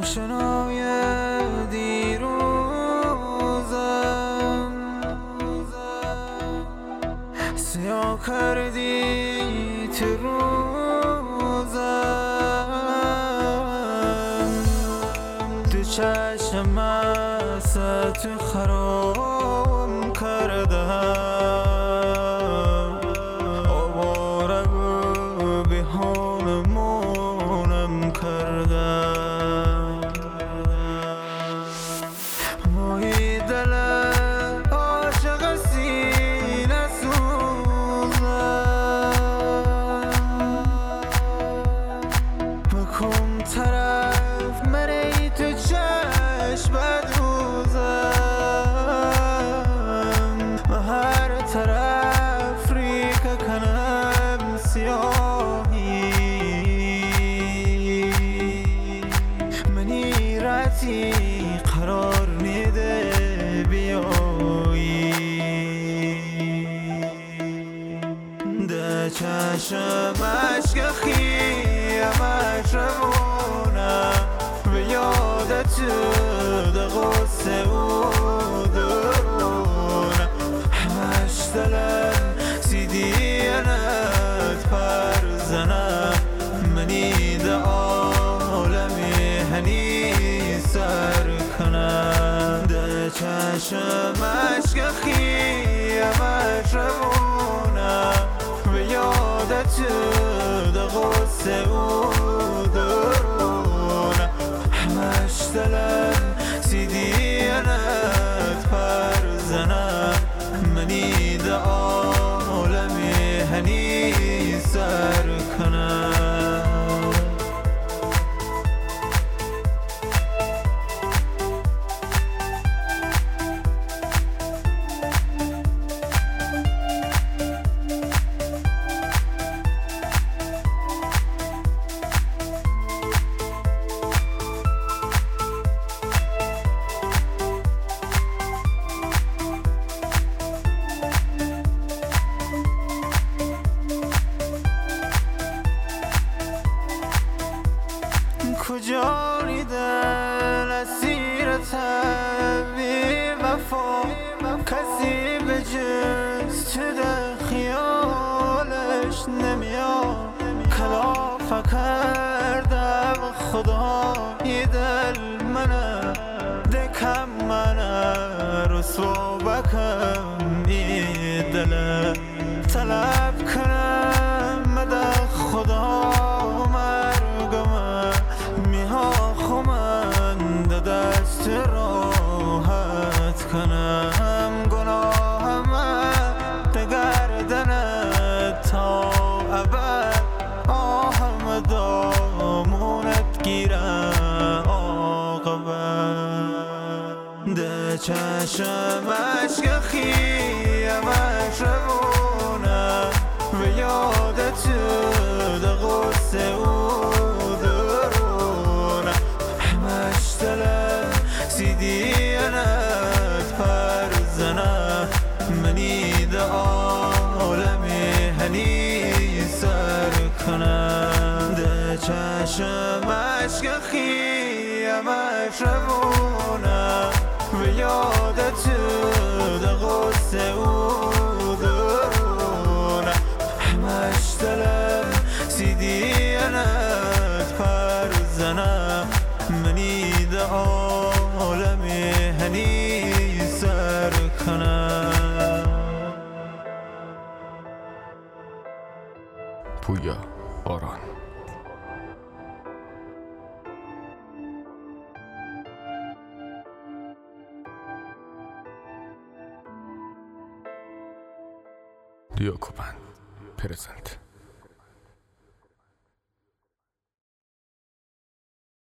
آشنای دیروزم سیاه کردی تو روزم تو چشم تو خرام کردم آواره و به حالمونم کردم مایی دل عاشق سینه سوزم بکن طرف مری تو چشم بدوزم و هر طرف ریکه کنم سیاهی منی راتی قرار نیده بیایی ده چشم عشق خیمش روونه به یادت ده غصه و درونه همش دلم سیدینت پر زنم منی ده عالمی هنی سر کنم ده چشم عشق خیمش روونه به یادت ده غصه و درونه همش دلم سیدینت پر زنم منی ده عالمی هنی سر کنم کجایی دل اسیرت بی وفا کسی به جز تو در خیالش نمیاد کلافه کردم خدای دل منه دکم منه رسوا بکم ای دل طلب کنم مده خدا دست راحت کنم گناهم دگردنت تا ابد آهم دامونت گیرم عاقبت ده چشم عشق خیمش روونه به یادت ده غصه و درونه همش دلم سیدینت پر زنم منی ده عالمی هنی سر کنم ده چشم عشق خیمش روونه به یادت ده غصه و درونه همش دلم سیدینت پر زنم منی ده عالمی هنی سر کنم پویا باران دیوکوپن پرزنت